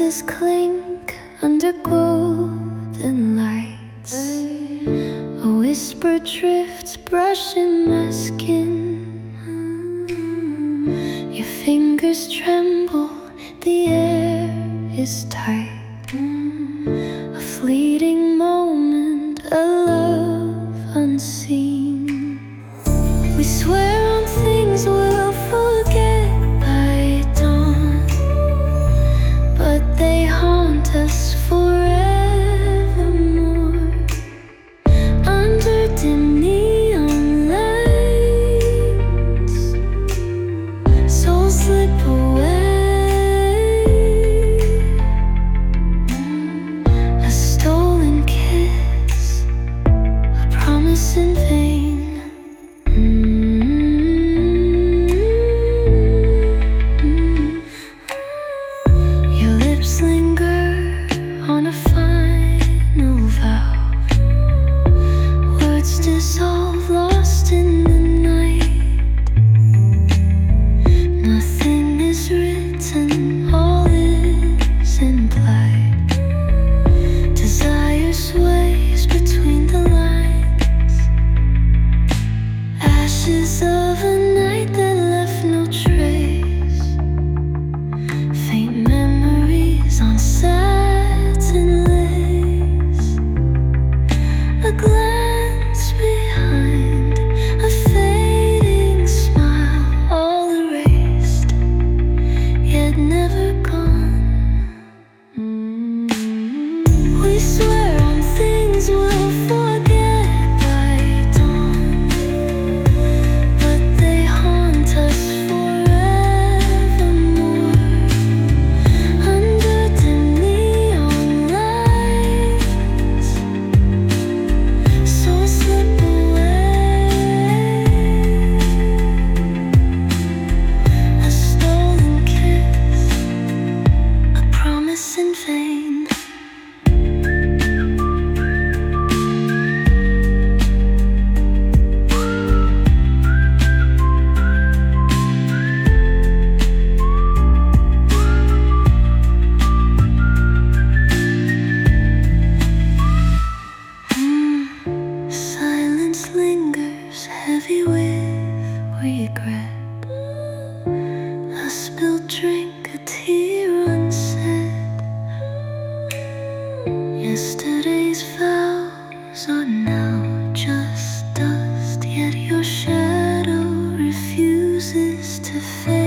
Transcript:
Glasses clink under golden lights. A whisper drifts, brushing my skin. Your fingers tremble, the air is tight. A fleeting moment, a love unseen. We swear on things we'll forget by dawn, but they haunt us forevermore. Under dim neon lights, souls slip away. A stolen kiss, a promise in vain. Your lips linger on a final vow. Words dissolve, lost in the night. Nothing is written, all is implied. Desire sways between the lines. Ashes of a night that left no trace. Faint memories on satin lace. A glance behind, a fading smile, all erased, yet never gone. We swear on things we'll forget by dawn, but they haunt us forevermore. Under dim neon lights, souls slip away. A stolen kiss, a promise in vain. Silence lingers, heavy with regret. A spilled drink, a tear unsaid. Yesterday's vows are now just dust, yet your shadow refuses to fade.